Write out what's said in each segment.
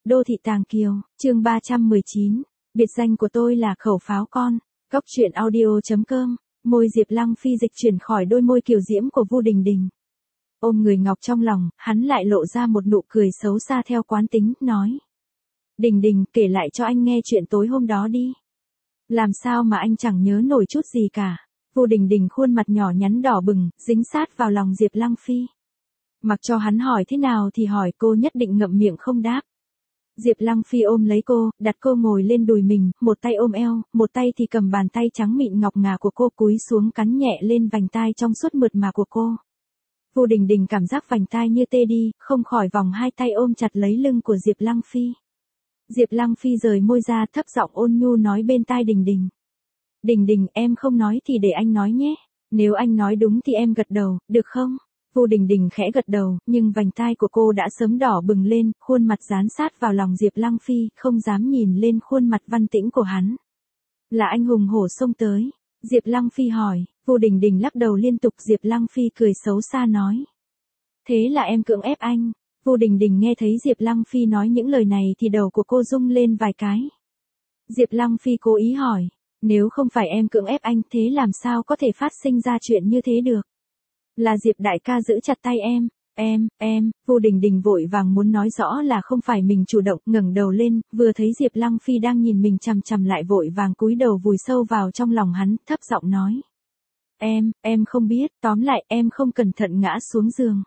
Đô thị Tàng Kiều, chương 319. Biệt danh của tôi là khẩu pháo con. Góc truyện audio.com. Môi Diệp Lăng Phi dịch chuyển khỏi đôi môi kiều diễm của Vu Đình Đình. Ôm người ngọc trong lòng, hắn lại lộ ra một nụ cười xấu xa theo quán tính, nói. Đình Đình, kể lại cho anh nghe chuyện tối hôm đó đi. Làm sao mà anh chẳng nhớ nổi chút gì cả. Vu Đình Đình khuôn mặt nhỏ nhắn đỏ bừng, dính sát vào lòng Diệp Lăng Phi. Mặc cho hắn hỏi thế nào thì hỏi, cô nhất định ngậm miệng không đáp. Diệp Lăng Phi ôm lấy cô, đặt cô ngồi lên đùi mình, một tay ôm eo, một tay thì cầm bàn tay trắng mịn ngọc ngà của cô, cúi xuống cắn nhẹ lên vành tai trong suốt mượt mà của cô. Vu Đình Đình cảm giác vành tai như tê đi, không khỏi vòng hai tay ôm chặt lấy lưng của Diệp Lăng Phi. Diệp Lăng Phi rời môi ra, thấp giọng ôn nhu nói bên tai Đình Đình. Đình Đình, em không nói thì để anh nói nhé. Nếu anh nói đúng thì em gật đầu, được không? Vu Đình Đình khẽ gật đầu, nhưng vành tai của cô đã sớm đỏ bừng lên, khuôn mặt dán sát vào lòng Diệp Lăng Phi, không dám nhìn lên khuôn mặt văn tĩnh của hắn. Là anh hùng hổ xông tới. Diệp Lăng Phi hỏi. Vu Đình Đình lắc đầu liên tục. Diệp Lăng Phi cười xấu xa nói. Thế là em cưỡng ép anh. Vu Đình Đình nghe thấy Diệp Lăng Phi nói những lời này thì đầu của cô rung lên vài cái. Diệp Lăng Phi cố ý hỏi. Nếu không phải em cưỡng ép anh, thế làm sao có thể phát sinh ra chuyện như thế được? Là Diệp đại ca giữ chặt tay em, Vu Đình Đình vội vàng muốn nói rõ là không phải mình chủ động, ngẩng đầu lên, vừa thấy Diệp Lăng Phi đang nhìn mình chằm chằm lại vội vàng cúi đầu vùi sâu vào trong lòng hắn, thấp giọng nói. Em không biết, tóm lại em không cẩn thận ngã xuống giường.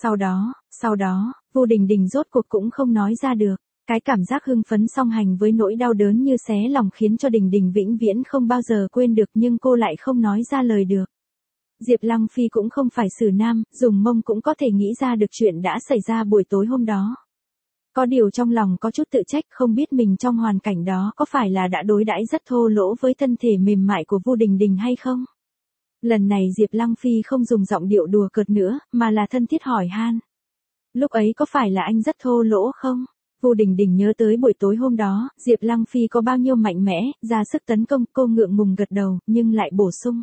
Sau đó, Vu Đình Đình rốt cuộc cũng không nói ra được. Cái cảm giác hưng phấn song hành với nỗi đau đớn như xé lòng khiến cho Đình Đình vĩnh viễn không bao giờ quên được, nhưng cô lại không nói ra lời được. Diệp Lăng Phi cũng không phải xử nam, dùng mông cũng có thể nghĩ ra được chuyện đã xảy ra buổi tối hôm đó. Có điều trong lòng có chút tự trách, không biết mình trong hoàn cảnh đó có phải là đã đối đãi rất thô lỗ với thân thể mềm mại của Vu Đình Đình hay không? Lần này Diệp Lăng Phi không dùng giọng điệu đùa cợt nữa, mà là thân thiết hỏi han. Lúc ấy có phải là anh rất thô lỗ không? Vu Đình Đình nhớ tới buổi tối hôm đó, Diệp Lăng Phi có bao nhiêu mạnh mẽ, ra sức tấn công, cô ngượng ngùng gật đầu, nhưng lại bổ sung.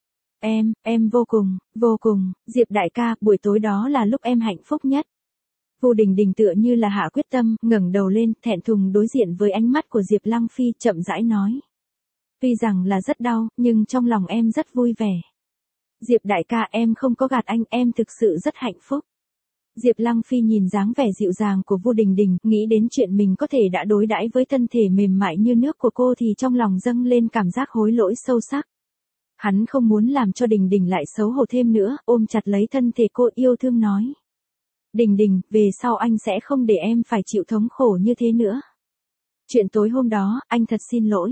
Em vô cùng, Diệp đại ca, buổi tối đó là lúc em hạnh phúc nhất. Vu Đình Đình tựa như là hạ quyết tâm, ngẩng đầu lên, thẹn thùng đối diện với ánh mắt của Diệp Lăng Phi, chậm rãi nói. Tuy rằng là rất đau, nhưng trong lòng em rất vui vẻ. Diệp đại ca, em không có gạt anh, em thực sự rất hạnh phúc. Diệp Lăng Phi nhìn dáng vẻ dịu dàng của Vu Đình Đình, nghĩ đến chuyện mình có thể đã đối đãi với thân thể mềm mại như nước của cô thì trong lòng dâng lên cảm giác hối lỗi sâu sắc. Hắn không muốn làm cho Đình Đình lại xấu hổ thêm nữa, ôm chặt lấy thân thể cô, yêu thương nói. Đình Đình, về sau anh sẽ không để em phải chịu thống khổ như thế nữa. Chuyện tối hôm đó, anh thật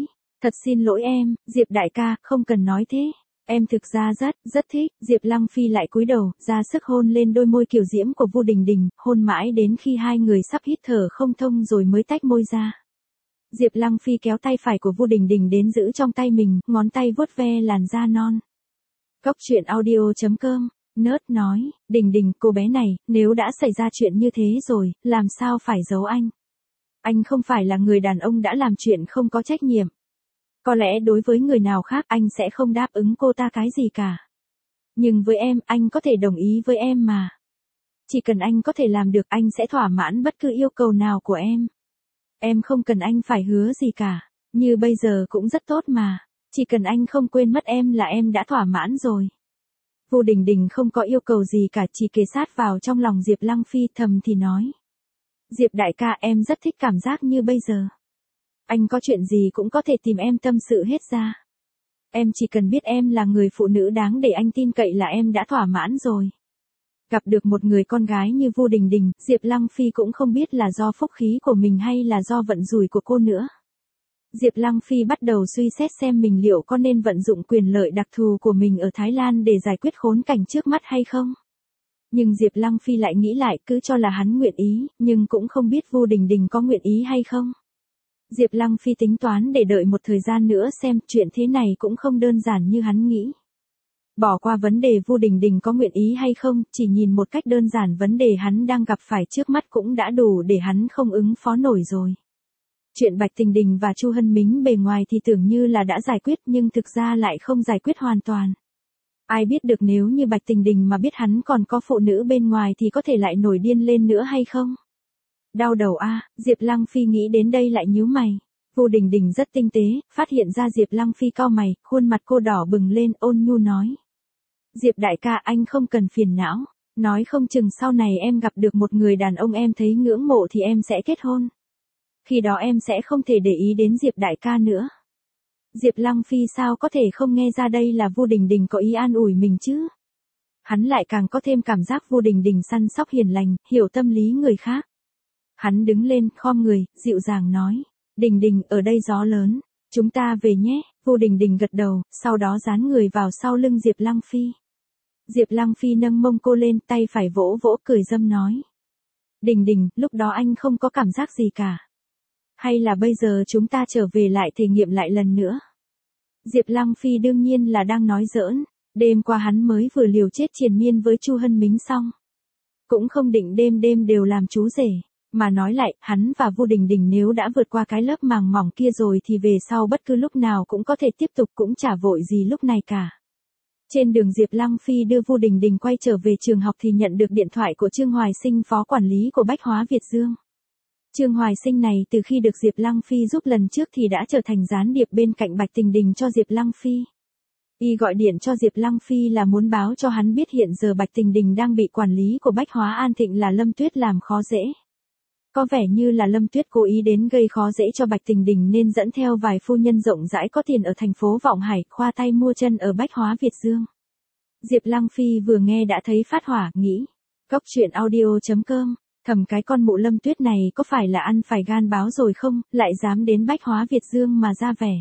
xin lỗi em, Diệp đại ca, không cần nói thế. Em thực ra rất thích. Diệp Lăng Phi lại cúi đầu, ra sức hôn lên đôi môi kiều diễm của Vu Đình Đình, hôn mãi đến khi hai người sắp hít thở không thông rồi mới tách môi ra. Diệp Lăng Phi kéo tay phải của Vu Đình Đình đến giữ trong tay mình, ngón tay vuốt ve làn da non. Góc truyện audio.com. Nớt nói, Đình Đình, cô bé này, nếu đã xảy ra chuyện như thế rồi, làm sao phải giấu anh? Anh không phải là người đàn ông đã làm chuyện không có trách nhiệm. Có lẽ đối với người nào khác anh sẽ không đáp ứng cô ta cái gì cả. Nhưng với em, anh có thể đồng ý với em mà. Chỉ cần anh có thể làm được, anh sẽ thỏa mãn bất cứ yêu cầu nào của em. Em không cần anh phải hứa gì cả. Như bây giờ cũng rất tốt mà. Chỉ cần anh không quên mất em là em đã thỏa mãn rồi. Vu Đình Đình không có yêu cầu gì cả, chỉ kề sát vào trong lòng Diệp Lăng Phi, thầm thì nói. Diệp đại ca, em rất thích cảm giác như bây giờ. Anh có chuyện gì cũng có thể tìm em tâm sự hết ra. Em chỉ cần biết em là người phụ nữ đáng để anh tin cậy là em đã thỏa mãn rồi. Gặp được một người con gái như Vu Đình Đình, Diệp Lăng Phi cũng không biết là do phúc khí của mình hay là do vận rủi của cô nữa. Diệp Lăng Phi bắt đầu suy xét xem mình liệu có nên vận dụng quyền lợi đặc thù của mình ở Thái Lan để giải quyết khốn cảnh trước mắt hay không. Nhưng Diệp Lăng Phi lại nghĩ lại, cứ cho là hắn nguyện ý, nhưng cũng không biết Vu Đình Đình có nguyện ý hay không. Diệp Lăng Phi tính toán để đợi một thời gian nữa xem, chuyện thế này cũng không đơn giản như hắn nghĩ. Bỏ qua vấn đề Vu Đình Đình có nguyện ý hay không, chỉ nhìn một cách đơn giản vấn đề hắn đang gặp phải trước mắt cũng đã đủ để hắn không ứng phó nổi rồi. Chuyện Bạch Tình Đình và Chu Hân Mính bề ngoài thì tưởng như là đã giải quyết nhưng thực ra lại không giải quyết hoàn toàn. Ai biết được nếu như Bạch Tình Đình mà biết hắn còn có phụ nữ bên ngoài thì có thể lại nổi điên lên nữa hay không? Đau đầu a, Diệp Lăng Phi nghĩ đến đây lại nhíu mày. Vu Đình Đình rất tinh tế, phát hiện ra Diệp Lăng Phi cau mày, khuôn mặt cô đỏ bừng lên, ôn nhu nói. Diệp đại ca, anh không cần phiền não, nói không chừng sau này em gặp được một người đàn ông em thấy ngưỡng mộ thì em sẽ kết hôn. Khi đó em sẽ không thể để ý đến Diệp đại ca nữa. Diệp Lăng Phi sao có thể không nghe ra đây là Vu Đình Đình có ý an ủi mình chứ? Hắn lại càng có thêm cảm giác Vu Đình Đình săn sóc hiền lành, hiểu tâm lý người khác. Hắn đứng lên, khom người, dịu dàng nói. Đình Đình, ở đây gió lớn, chúng ta về nhé. Vu Đình Đình gật đầu, sau đó dán người vào sau lưng Diệp Lăng Phi. Diệp Lăng Phi nâng mông cô lên, tay phải vỗ vỗ cười dâm nói. Đình Đình, lúc đó anh không có cảm giác gì cả. Hay là bây giờ chúng ta trở về lại thể nghiệm lại lần nữa? Diệp Lăng Phi đương nhiên là đang nói giỡn, đêm qua hắn mới vừa liều chết triền miên với Chu Hân Mính xong. Cũng không định đêm đêm đều làm chú rể, mà nói lại, hắn và Vu Đình Đình nếu đã vượt qua cái lớp màng mỏng kia rồi thì về sau bất cứ lúc nào cũng có thể tiếp tục, cũng chả vội gì lúc này cả. Trên đường Diệp Lăng Phi đưa Vu Đình Đình quay trở về trường học thì nhận được điện thoại của Trương Hoài Sinh, phó quản lý của Bách Hóa Việt Dương. Trương Hoài Sinh này từ khi được Diệp Lăng Phi giúp lần trước thì đã trở thành gián điệp bên cạnh Bạch Tình Đình cho Diệp Lăng Phi. Y gọi điện cho Diệp Lăng Phi là muốn báo cho hắn biết hiện giờ Bạch Tình Đình đang bị quản lý của Bách Hóa An Thịnh là Lâm Tuyết làm khó dễ. Có vẻ như là Lâm Tuyết cố ý đến gây khó dễ cho Bạch Tình Đình nên dẫn theo vài phu nhân rộng rãi có tiền ở thành phố Vọng Hải, khoa tay mua chân ở Bách Hóa Việt Dương. Diệp Lăng Phi vừa nghe đã thấy phát hỏa, nghĩ. Cốc truyện audio.com, thầm cái con mụ Lâm Tuyết này có phải là ăn phải gan báo rồi không, lại dám đến Bách Hóa Việt Dương mà ra vẻ.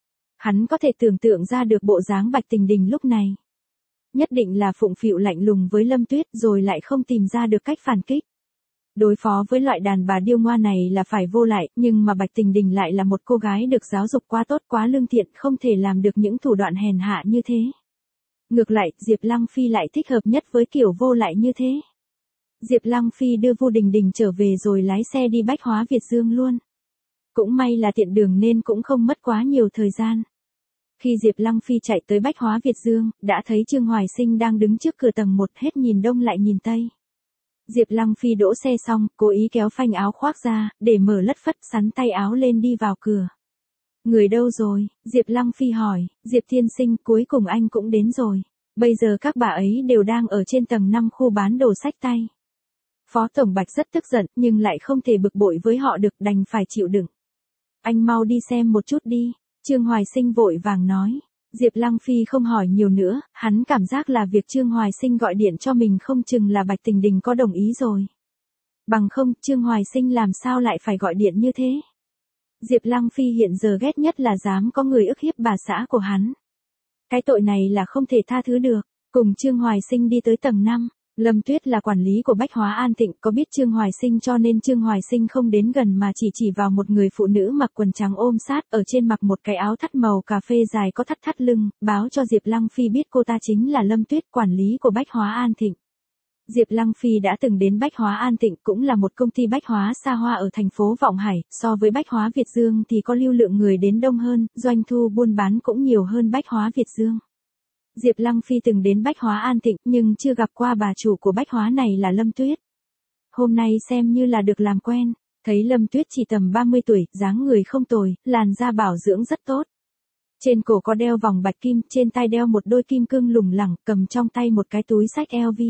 Hắn có thể tưởng tượng ra được bộ dáng Bạch Tình Đình lúc này. Nhất định là phụng phịu lạnh lùng với Lâm Tuyết rồi lại không tìm ra được cách phản kích. Đối phó với loại đàn bà điêu ngoa này là phải vô lại, nhưng mà Bạch Tình Đình lại là một cô gái được giáo dục quá tốt, quá lương thiện, không thể làm được những thủ đoạn hèn hạ như thế. Ngược lại, Diệp Lăng Phi lại thích hợp nhất với kiểu vô lại như thế. Diệp Lăng Phi đưa Vu Đình Đình trở về rồi lái xe đi Bách Hóa Việt Dương luôn. Cũng may là tiện đường nên cũng không mất quá nhiều thời gian. Khi Diệp Lăng Phi chạy tới Bách Hóa Việt Dương, đã thấy Trương Hoài Sinh đang đứng trước cửa tầng 1, hết nhìn đông lại nhìn tây. Diệp Lăng Phi đỗ xe xong, cố ý kéo phanh áo khoác ra, để mở lất phất, sắn tay áo lên đi vào cửa. Người đâu rồi? Diệp Lăng Phi hỏi. Diệp tiên sinh, cuối cùng anh cũng đến rồi. Bây giờ các bà ấy đều đang ở trên tầng 5 khu bán đồ xách tay. Phó Tổng Bạch rất tức giận, nhưng lại không thể bực bội với họ được, đành phải chịu đựng. Anh mau đi xem một chút đi, Trương Hoài Sinh vội vàng nói. Diệp Lăng Phi không hỏi nhiều nữa, hắn cảm giác là việc Trương Hoài Sinh gọi điện cho mình không chừng là Bạch Tình Đình có đồng ý rồi. Bằng không, Trương Hoài Sinh làm sao lại phải gọi điện như thế? Diệp Lăng Phi hiện giờ ghét nhất là dám có người ức hiếp bà xã của hắn. Cái tội này là không thể tha thứ được. Cùng Trương Hoài Sinh đi tới tầng 5, Lâm Tuyết là quản lý của Bách Hóa An Thịnh, có biết Trương Hoài Sinh cho nên Trương Hoài Sinh không đến gần mà chỉ vào một người phụ nữ mặc quần trắng ôm sát, ở trên mặc một cái áo thắt màu cà phê dài có thắt lưng, báo cho Diệp Lăng Phi biết cô ta chính là Lâm Tuyết, quản lý của Bách Hóa An Thịnh. Diệp Lăng Phi đã từng đến Bách Hóa An Thịnh, cũng là một công ty bách hóa xa hoa ở thành phố Vọng Hải, so với Bách Hóa Việt Dương thì có lưu lượng người đến đông hơn, doanh thu buôn bán cũng nhiều hơn Bách Hóa Việt Dương. Diệp Lăng Phi từng đến Bách Hóa An Thịnh nhưng chưa gặp qua bà chủ của Bách Hóa này là Lâm Tuyết. Hôm nay xem như là được làm quen, thấy Lâm Tuyết chỉ tầm 30 tuổi, dáng người không tồi, làn da bảo dưỡng rất tốt. Trên cổ có đeo vòng bạch kim, trên tay đeo một đôi kim cương lủng lẳng, cầm trong tay một cái túi xách LV.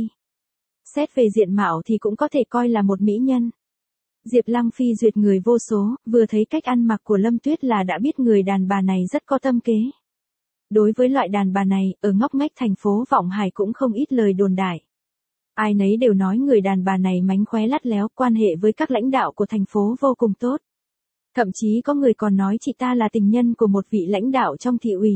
Xét về diện mạo thì cũng có thể coi là một mỹ nhân. Diệp Lăng Phi duyệt người vô số, vừa thấy cách ăn mặc của Lâm Tuyết là đã biết người đàn bà này rất có tâm kế. Đối với loại đàn bà này, ở ngóc ngách thành phố Vọng Hải cũng không ít lời đồn đại. Ai nấy đều nói người đàn bà này mánh khóe lắt léo, quan hệ với các lãnh đạo của thành phố vô cùng tốt. Thậm chí có người còn nói chị ta là tình nhân của một vị lãnh đạo trong thị ủy.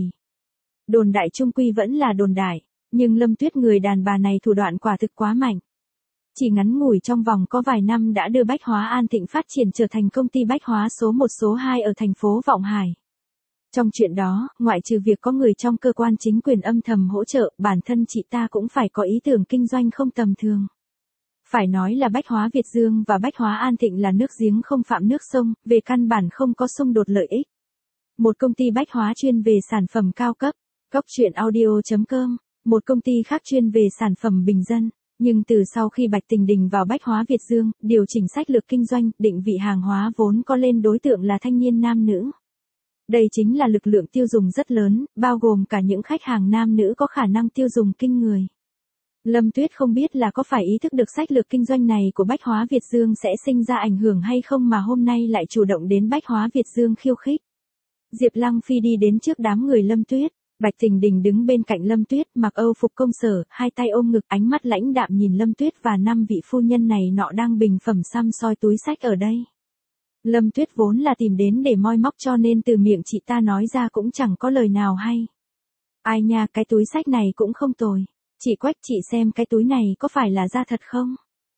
Đồn đại chung quy vẫn là đồn đại, nhưng Lâm Tuyết người đàn bà này thủ đoạn quả thực quá mạnh. Chỉ ngắn ngủi trong vòng có vài năm đã đưa Bách Hóa An Thịnh phát triển trở thành công ty bách hóa số 1 số 2 ở thành phố Vọng Hải. Trong chuyện đó, ngoại trừ việc có người trong cơ quan chính quyền âm thầm hỗ trợ, bản thân chị ta cũng phải có ý tưởng kinh doanh không tầm thường. Phải nói là Bách Hóa Việt Dương và Bách Hóa An Thịnh là nước giếng không phạm nước sông, về căn bản không có xung đột lợi ích. Một công ty bách hóa chuyên về sản phẩm cao cấp, cốc truyện audio.com, một công ty khác chuyên về sản phẩm bình dân. Nhưng từ sau khi Bạch Tình Đình vào Bách Hóa Việt Dương, điều chỉnh sách lược kinh doanh, định vị hàng hóa vốn có lên đối tượng là thanh niên nam nữ. Đây chính là lực lượng tiêu dùng rất lớn, bao gồm cả những khách hàng nam nữ có khả năng tiêu dùng kinh người. Lâm Tuyết không biết là có phải ý thức được sách lược kinh doanh này của Bách Hóa Việt Dương sẽ sinh ra ảnh hưởng hay không mà hôm nay lại chủ động đến Bách Hóa Việt Dương khiêu khích. Diệp Lăng Phi đi đến trước đám người Lâm Tuyết, Bạch Tình Đình đứng bên cạnh Lâm Tuyết mặc Âu phục công sở, hai tay ôm ngực, ánh mắt lãnh đạm nhìn Lâm Tuyết và 5 vị phu nhân này nọ đang bình phẩm săm soi túi xách ở đây. Lâm Tuyết vốn là tìm đến để moi móc cho nên từ miệng chị ta nói ra cũng chẳng có lời nào hay. Ai nha, cái túi xách này cũng không tồi. Chị Quách, chị xem cái túi này có phải là da thật không?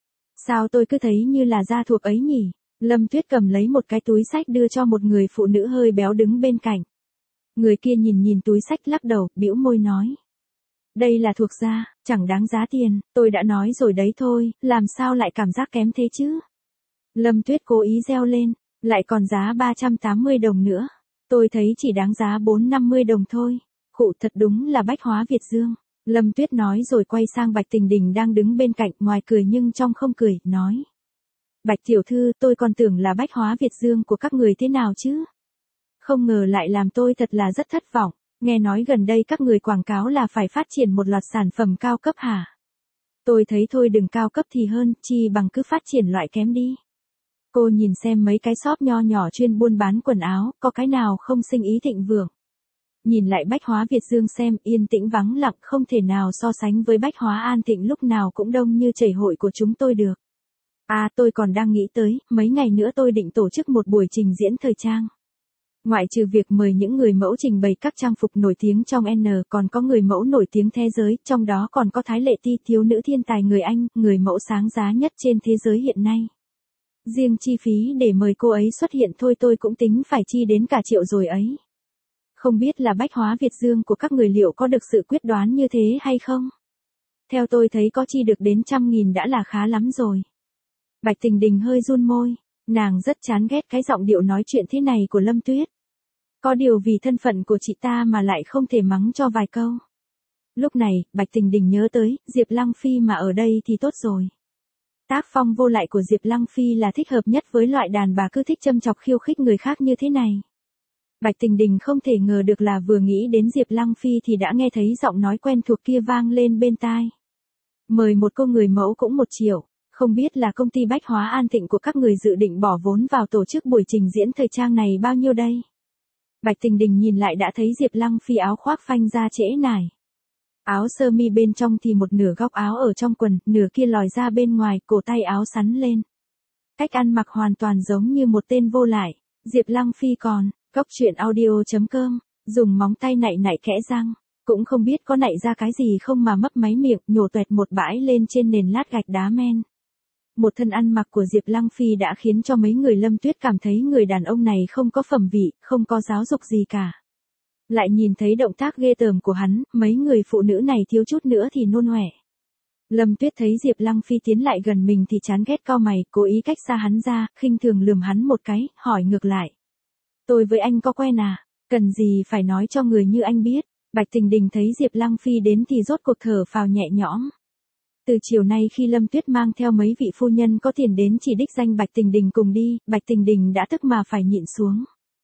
Sao tôi cứ thấy như là da thuộc ấy nhỉ? Lâm Tuyết cầm lấy một cái túi xách đưa cho một người phụ nữ hơi béo đứng bên cạnh. Người kia nhìn túi xách lắc đầu, bĩu môi nói. Đây là thuộc da, chẳng đáng giá tiền, tôi đã nói rồi đấy thôi, làm sao lại cảm giác kém thế chứ? Lâm Tuyết cố ý reo lên, lại còn giá 380 đồng nữa. Tôi thấy chỉ đáng giá 450 đồng thôi. Khụ, thật đúng là Bách Hóa Việt Dương. Lâm Tuyết nói rồi quay sang Bạch Tình Đình đang đứng bên cạnh, ngoài cười nhưng trong không cười, nói. Bạch tiểu thư, tôi còn tưởng là Bách Hóa Việt Dương của các người thế nào chứ? Không ngờ lại làm tôi thật là rất thất vọng. Nghe nói gần đây các người quảng cáo là phải phát triển một loạt sản phẩm cao cấp hả? Tôi thấy thôi đừng cao cấp thì hơn, chi bằng cứ phát triển loại kém đi. Cô nhìn xem mấy cái shop nho nhỏ chuyên buôn bán quần áo, có cái nào không sinh ý thịnh vượng. Nhìn lại Bách Hóa Việt Dương xem, yên tĩnh vắng lặng, không thể nào so sánh với Bách Hóa An Thịnh lúc nào cũng đông như chảy hội của chúng tôi được. À, tôi còn đang nghĩ tới, mấy ngày nữa tôi định tổ chức một buổi trình diễn thời trang. Ngoại trừ việc mời những người mẫu trình bày các trang phục nổi tiếng trong N, còn có người mẫu nổi tiếng thế giới, trong đó còn có Thái Lệ Ti, thiếu nữ thiên tài người Anh, người mẫu sáng giá nhất trên thế giới hiện nay. Riêng chi phí để mời cô ấy xuất hiện thôi tôi cũng tính phải chi đến cả triệu rồi ấy. Không biết là Bách Hóa Việt Dương của các người liệu có được sự quyết đoán như thế hay không? Theo tôi thấy có chi được đến 100.000 đã là khá lắm rồi. Bạch Tình Đình hơi run môi, nàng rất chán ghét cái giọng điệu nói chuyện thế này của Lâm Tuyết. Có điều vì thân phận của chị ta mà lại không thể mắng cho vài câu. Lúc này, Bạch Tình Đình nhớ tới, Diệp Lăng Phi mà ở đây thì tốt rồi. Tác phong vô lại của Diệp Lăng Phi là thích hợp nhất với loại đàn bà cứ thích châm chọc khiêu khích người khác như thế này. Bạch Tình Đình không thể ngờ được là vừa nghĩ đến Diệp Lăng Phi thì đã nghe thấy giọng nói quen thuộc kia vang lên bên tai. Mời một cô người mẫu cũng 1 triệu, không biết là công ty Bách Hóa An Thịnh của các người dự định bỏ vốn vào tổ chức buổi trình diễn thời trang này bao nhiêu đây? Bạch Tình Đình nhìn lại đã thấy Diệp Lăng Phi áo khoác phanh ra trễ nải. Áo sơ mi bên trong thì một nửa góc áo ở trong quần, nửa kia lòi ra bên ngoài, cổ tay áo sắn lên. Cách ăn mặc hoàn toàn giống như một tên vô lại. Diệp Lăng Phi còn, Góc truyện audio.com, dùng móng tay nạy kẽ răng, cũng không biết có nạy ra cái gì không mà mấp máy miệng, nhổ tuẹt một bãi lên trên nền lát gạch đá men. Một thân ăn mặc của Diệp Lăng Phi đã khiến cho mấy người Lâm Tuyết cảm thấy người đàn ông này không có phẩm vị, không có giáo dục gì cả. Lại nhìn thấy động tác ghê tởm của hắn, mấy người phụ nữ này thiếu chút nữa thì nôn ọe. Lâm Tuyết thấy Diệp Lăng Phi tiến lại gần mình thì chán ghét cau mày, cố ý cách xa hắn ra, khinh thường lườm hắn một cái, hỏi ngược lại. Tôi với anh có quen à? Cần gì phải nói cho người như anh biết? Bạch Tình Đình thấy Diệp Lăng Phi đến thì rốt cuộc thở phào nhẹ nhõm. Từ chiều nay khi Lâm Tuyết mang theo mấy vị phu nhân có tiền đến chỉ đích danh Bạch Tình Đình cùng đi, Bạch Tình Đình đã tức mà phải nhịn xuống.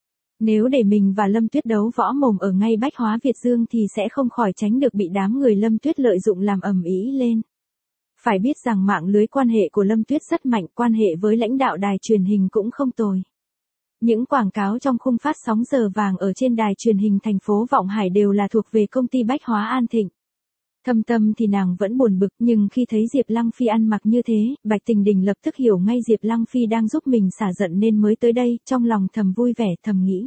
Nếu để mình và Lâm Tuyết đấu võ mồm ở ngay Bách Hóa Việt Dương thì sẽ không khỏi tránh được bị đám người Lâm Tuyết lợi dụng làm ầm ĩ lên. Phải biết rằng mạng lưới quan hệ của Lâm Tuyết rất mạnh, quan hệ với lãnh đạo đài truyền hình cũng không tồi. Những quảng cáo trong khung phát sóng giờ vàng ở trên đài truyền hình thành phố Vọng Hải đều là thuộc về công ty Bách Hóa An Thịnh. Thâm tâm thì nàng vẫn buồn bực, nhưng khi thấy Diệp Lăng Phi ăn mặc như thế, Bạch Tình Đình lập tức hiểu ngay Diệp Lăng Phi đang giúp mình xả giận nên mới tới đây, trong lòng thầm vui vẻ thầm nghĩ.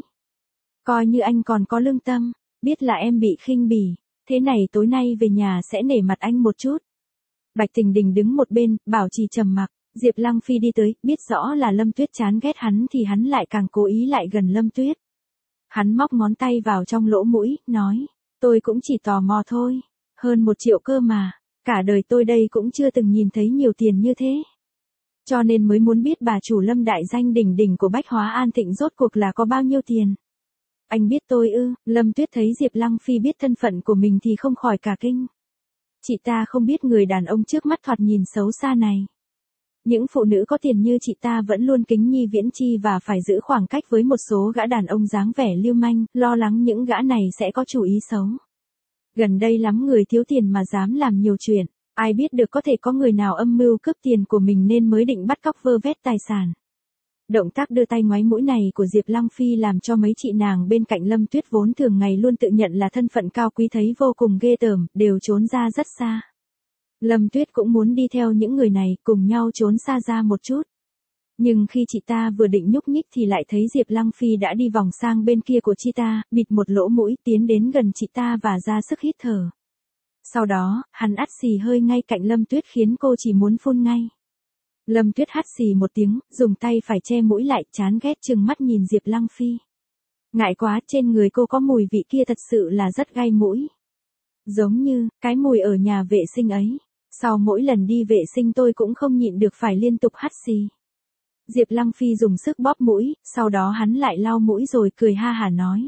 Coi như anh còn có lương tâm, biết là em bị khinh bỉ, thế này tối nay về nhà sẽ nể mặt anh một chút. Bạch Tình Đình đứng một bên, bảo trì trầm mặc. Diệp Lăng Phi đi tới, biết rõ là Lâm Tuyết chán ghét hắn thì hắn lại càng cố ý lại gần Lâm Tuyết. Hắn móc ngón tay vào trong lỗ mũi, nói, tôi cũng chỉ tò mò thôi, hơn 1 triệu cơ mà, cả đời tôi đây cũng chưa từng nhìn thấy nhiều tiền như thế. Cho nên mới muốn biết bà chủ Lâm đại danh đỉnh đỉnh của Bách Hóa An Thịnh rốt cuộc là có bao nhiêu tiền. Anh biết tôi ư? Lâm Tuyết thấy Diệp Lăng Phi biết thân phận của mình thì không khỏi cả kinh. Chị ta không biết người đàn ông trước mắt thoạt nhìn xấu xa này. Những phụ nữ có tiền như chị ta vẫn luôn kính nhi viễn chi và phải giữ khoảng cách với một số gã đàn ông dáng vẻ lưu manh, lo lắng những gã này sẽ có chủ ý xấu. Gần đây lắm người thiếu tiền mà dám làm nhiều chuyện, ai biết được có thể có người nào âm mưu cướp tiền của mình nên mới định bắt cóc vơ vét tài sản. Động tác đưa tay ngoáy mũi này của Diệp Lăng Phi làm cho mấy chị nàng bên cạnh Lâm Tuyết vốn thường ngày luôn tự nhận là thân phận cao quý thấy vô cùng ghê tởm, đều trốn ra rất xa. Lâm Tuyết cũng muốn đi theo những người này, cùng nhau trốn xa ra một chút. Nhưng khi chị ta vừa định nhúc nhích thì lại thấy Diệp Lăng Phi đã đi vòng sang bên kia của chị ta, bịt một lỗ mũi tiến đến gần chị ta và ra sức hít thở. Sau đó, hắn ắt xì hơi ngay cạnh Lâm Tuyết khiến cô chỉ muốn phun ngay. Lâm Tuyết hắt xì một tiếng, dùng tay phải che mũi lại, chán ghét trừng mắt nhìn Diệp Lăng Phi. Ngại quá, trên người cô có mùi vị kia thật sự là rất gai mũi. Giống như, cái mùi ở nhà vệ sinh ấy. Sau mỗi lần đi vệ sinh tôi cũng không nhịn được phải liên tục hắt xì. Diệp Lăng Phi dùng sức bóp mũi, sau đó hắn lại lau mũi rồi cười ha hả nói.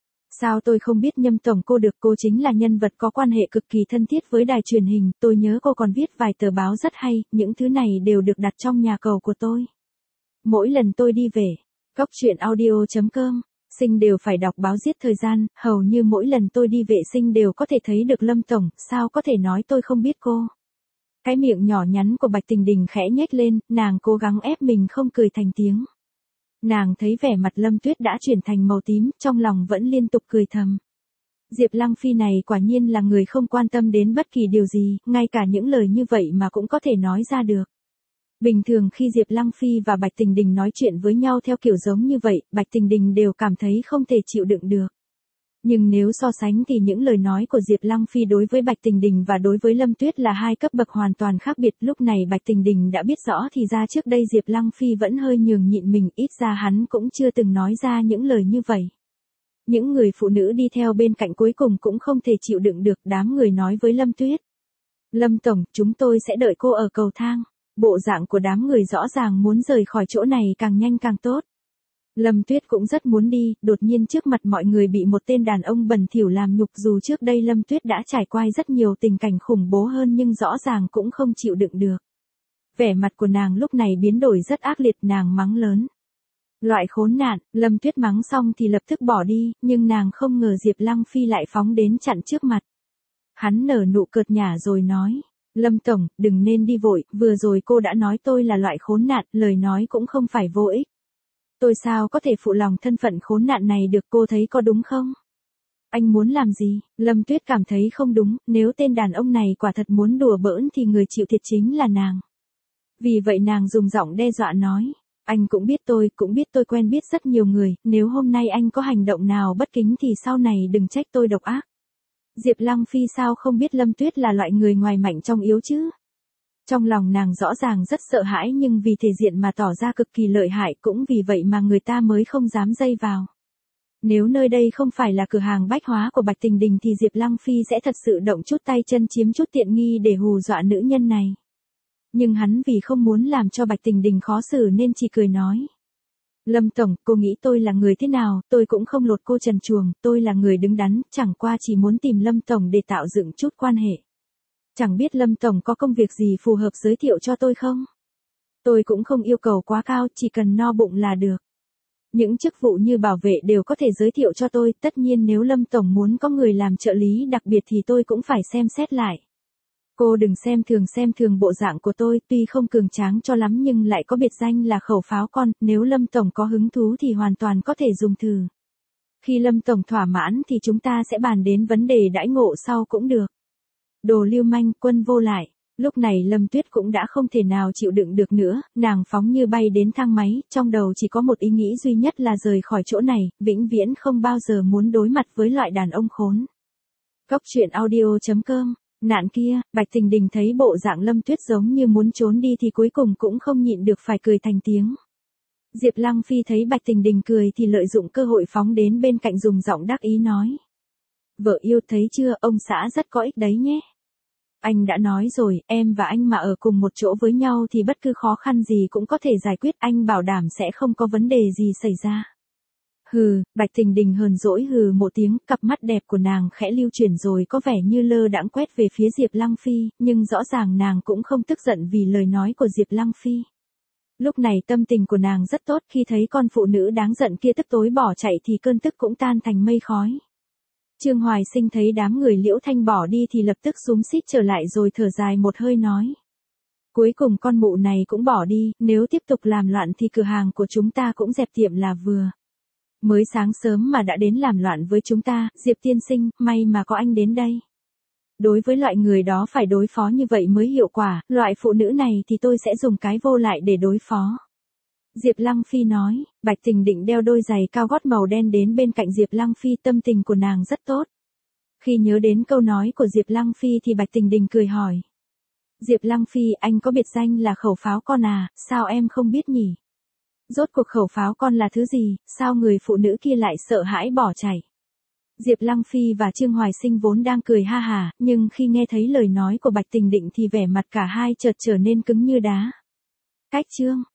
Sao tôi không biết Nhâm tổng cô được, cô chính là nhân vật có quan hệ cực kỳ thân thiết với đài truyền hình, tôi nhớ cô còn viết vài tờ báo rất hay, những thứ này đều được đặt trong nhà cầu của tôi. Mỗi lần tôi đi về, Cóc truyện audio.com, sinh đều phải đọc báo giết thời gian, hầu như mỗi lần tôi đi vệ sinh đều có thể thấy được Lâm tổng, sao có thể nói tôi không biết cô. Cái miệng nhỏ nhắn của Bạch Tình Đình khẽ nhếch lên, nàng cố gắng ép mình không cười thành tiếng. Nàng thấy vẻ mặt Lâm Tuyết đã chuyển thành màu tím, trong lòng vẫn liên tục cười thầm. Diệp Lăng Phi này quả nhiên là người không quan tâm đến bất kỳ điều gì, ngay cả những lời như vậy mà cũng có thể nói ra được. Bình thường khi Diệp Lăng Phi và Bạch Tình Đình nói chuyện với nhau theo kiểu giống như vậy, Bạch Tình Đình đều cảm thấy không thể chịu đựng được. Nhưng nếu so sánh thì những lời nói của Diệp Lăng Phi đối với Bạch Tình Đình và đối với Lâm Tuyết là hai cấp bậc hoàn toàn khác biệt. Lúc này Bạch Tình Đình đã biết rõ thì ra trước đây Diệp Lăng Phi vẫn hơi nhường nhịn mình, ít ra hắn cũng chưa từng nói ra những lời như vậy. Những người phụ nữ đi theo bên cạnh cuối cùng cũng không thể chịu đựng được, đám người nói với Lâm Tuyết. Lâm tổng, chúng tôi sẽ đợi cô ở cầu thang. Bộ dạng của đám người rõ ràng muốn rời khỏi chỗ này càng nhanh càng tốt. Lâm Tuyết cũng rất muốn đi, đột nhiên trước mặt mọi người bị một tên đàn ông bẩn thỉu làm nhục, dù trước đây Lâm Tuyết đã trải qua rất nhiều tình cảnh khủng bố hơn nhưng rõ ràng cũng không chịu đựng được. Vẻ mặt của nàng lúc này biến đổi rất ác liệt, nàng mắng lớn. Loại khốn nạn, Lâm Tuyết mắng xong thì lập tức bỏ đi, nhưng nàng không ngờ Diệp Lăng Phi lại phóng đến chặn trước mặt. Hắn nở nụ cợt nhả rồi nói. Lâm tổng, đừng nên đi vội, vừa rồi cô đã nói tôi là loại khốn nạn, lời nói cũng không phải vô ích. Tôi sao có thể phụ lòng thân phận khốn nạn này được, cô thấy có đúng không? Anh muốn làm gì? Lâm Tuyết cảm thấy không đúng, nếu tên đàn ông này quả thật muốn đùa bỡn thì người chịu thiệt chính là nàng. Vì vậy nàng dùng giọng đe dọa nói, anh cũng biết tôi quen biết rất nhiều người, nếu hôm nay anh có hành động nào bất kính thì sau này đừng trách tôi độc ác. Diệp Lăng Phi sao không biết Lâm Tuyết là loại người ngoài mạnh trong yếu chứ? Trong lòng nàng rõ ràng rất sợ hãi nhưng vì thể diện mà tỏ ra cực kỳ lợi hại, cũng vì vậy mà người ta mới không dám dây vào. Nếu nơi đây không phải là cửa hàng bách hóa của Bạch Tình Đình thì Diệp Lăng Phi sẽ thật sự động chút tay chân chiếm chút tiện nghi để hù dọa nữ nhân này. Nhưng hắn vì không muốn làm cho Bạch Tình Đình khó xử nên chỉ cười nói. Lâm tổng, cô nghĩ tôi là người thế nào, tôi cũng không lột cô trần truồng, tôi là người đứng đắn, chẳng qua chỉ muốn tìm Lâm tổng để tạo dựng chút quan hệ. Chẳng biết Lâm tổng có công việc gì phù hợp giới thiệu cho tôi không? Tôi cũng không yêu cầu quá cao, chỉ cần no bụng là được. Những chức vụ như bảo vệ đều có thể giới thiệu cho tôi, tất nhiên nếu Lâm tổng muốn có người làm trợ lý đặc biệt thì tôi cũng phải xem xét lại. Cô đừng xem thường bộ dạng của tôi, tuy không cường tráng cho lắm nhưng lại có biệt danh là khẩu pháo con, nếu Lâm tổng có hứng thú thì hoàn toàn có thể dùng thử. Khi Lâm tổng thỏa mãn thì chúng ta sẽ bàn đến vấn đề đãi ngộ sau cũng được. Đồ lưu manh, quân vô lại. Lúc này Lâm Tuyết cũng đã không thể nào chịu đựng được nữa, nàng phóng như bay đến thang máy, trong đầu chỉ có một ý nghĩ duy nhất là rời khỏi chỗ này, vĩnh viễn không bao giờ muốn đối mặt với loại đàn ông khốn. Cóc truyện audio.com. Nạn kia, Bạch Tình Đình thấy bộ dạng Lâm Tuyết giống như muốn trốn đi thì cuối cùng cũng không nhịn được phải cười thành tiếng. Diệp Lăng Phi thấy Bạch Tình Đình cười thì lợi dụng cơ hội phóng đến bên cạnh dùng giọng đắc ý nói. Vợ yêu thấy chưa, ông xã rất có ích đấy nhé. Anh đã nói rồi, em và anh mà ở cùng một chỗ với nhau thì bất cứ khó khăn gì cũng có thể giải quyết, anh bảo đảm sẽ không có vấn đề gì xảy ra. Hừ, Bạch Tình Đình hờn dỗi hừ một tiếng, cặp mắt đẹp của nàng khẽ lưu chuyển rồi có vẻ như lơ đãng quét về phía Diệp Lăng Phi, nhưng rõ ràng nàng cũng không tức giận vì lời nói của Diệp Lăng Phi. Lúc này tâm tình của nàng rất tốt, khi thấy con phụ nữ đáng giận kia tức tối bỏ chạy thì cơn tức cũng tan thành mây khói. Trương Hoài Sinh thấy đám người Liễu Thanh bỏ đi thì lập tức xúm xít trở lại rồi thở dài một hơi nói. Cuối cùng con mụ này cũng bỏ đi, nếu tiếp tục làm loạn thì cửa hàng của chúng ta cũng dẹp tiệm là vừa. Mới sáng sớm mà đã đến làm loạn với chúng ta, Diệp tiên sinh, may mà có anh đến đây. Đối với loại người đó phải đối phó như vậy mới hiệu quả, loại phụ nữ này thì tôi sẽ dùng cái vô lại để đối phó. Diệp Lăng Phi nói, Bạch Tình định đeo đôi giày cao gót màu đen đến bên cạnh Diệp Lăng Phi, tâm tình của nàng rất tốt. Khi nhớ đến câu nói của Diệp Lăng Phi thì Bạch Tình Đình cười hỏi. Diệp Lăng Phi, anh có biệt danh là khẩu pháo con à, sao em không biết nhỉ? Rốt cuộc khẩu pháo con là thứ gì, sao người phụ nữ kia lại sợ hãi bỏ chạy? Diệp Lăng Phi và Trương Hoài Sinh vốn đang cười ha hả, nhưng khi nghe thấy lời nói của Bạch Tình Định thì vẻ mặt cả hai chợt trở nên cứng như đá. Cách chương